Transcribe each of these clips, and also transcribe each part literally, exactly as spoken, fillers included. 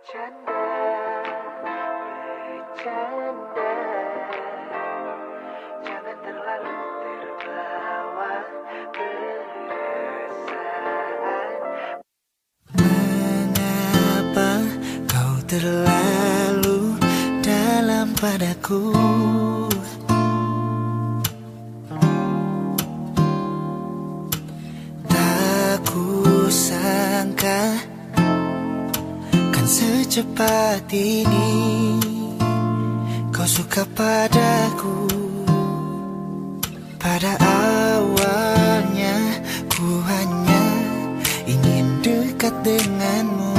Bercanda, bercanda, jangan terlalu terbawa perasaan. Mengapa kau terlalu dalam padaku? Tak kusangka kan secepat ini kau suka padaku. Pada awalnya ku hanya ingin dekat denganmu.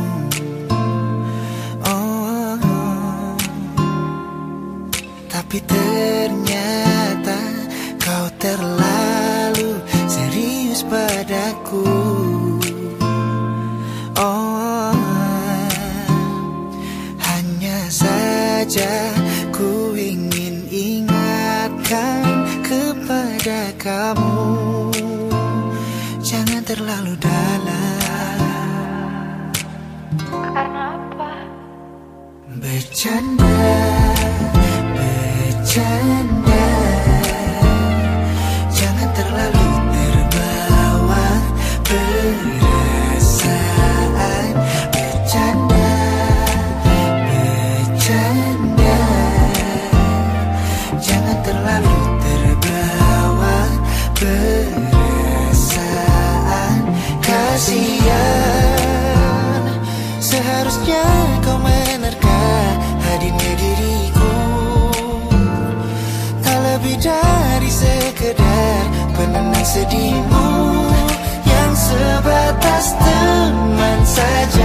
Oh, tapi ternyata kau terlalu serius padaku. Oh, hanya saja ku ingin ingatkan kepada kamu, jangan terlalu dalam. Karena apa? Bercanda, bercanda, jangan terlalu terbawa perasaan. Bercanda, bercanda, jangan terlalu terbawa perasaan. Kasihan, seharusnya kau menerka hadirnya diriku. Tak lebih dari sekedar penenang sedihmu, yang sebatas teman saja.